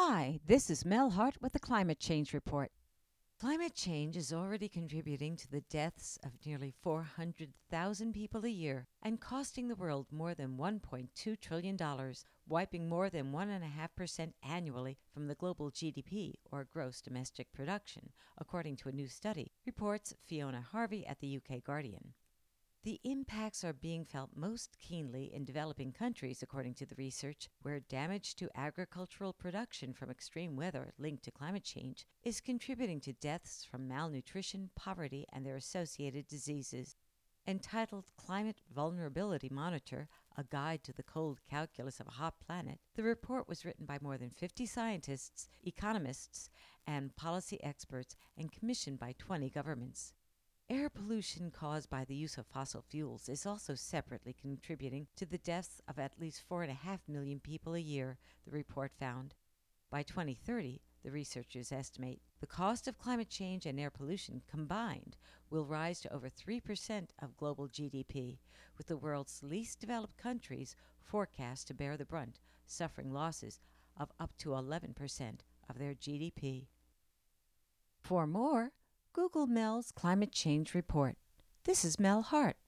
Hi, this is Mel Hart with the Climate Change Report. Climate change is already contributing to the deaths of nearly 400,000 people a year and costing the world more than $1.2 trillion, wiping more than 1.5% annually from the global GDP, or gross domestic production, according to a new study, reports Fiona Harvey at the UK Guardian. The impacts are being felt most keenly in developing countries, according to the research, where damage to agricultural production from extreme weather linked to climate change is contributing to deaths from malnutrition, poverty, and their associated diseases. Entitled Climate Vulnerability Monitor, A Guide to the Cold Calculus of a Hot Planet, the report was written by more than 50 scientists, economists, and policy experts and commissioned by 20 governments. Air pollution caused by the use of fossil fuels is also separately contributing to the deaths of at least 4.5 million people a year, the report found. By 2030, the researchers estimate the cost of climate change and air pollution combined will rise to over 3% of global GDP, with the world's least developed countries forecast to bear the brunt, suffering losses of up to 11% of their GDP. For more, Google Mel's Climate Change Report. This is Mel Hart.